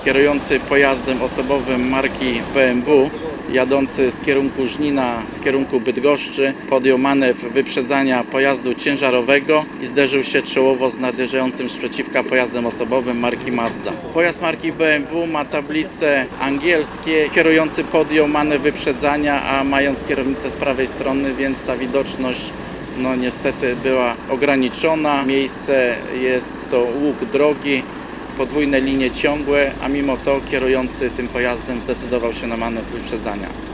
Kierujący pojazdem osobowym marki BMW, jadący z kierunku Żnina w kierunku Bydgoszczy, podjął manewr wyprzedzania pojazdu ciężarowego i zderzył się czołowo z nadjeżdżającym z przeciwka pojazdem osobowym marki Mazda. Pojazd marki BMW ma tablice angielskie. Kierujący podjął manewr wyprzedzania, a mając kierownicę z prawej strony, więc ta widoczność niestety była ograniczona. Miejsce jest to łuk drogi, podwójne linie ciągłe, a mimo to kierujący tym pojazdem zdecydował się na manewr wyprzedzania.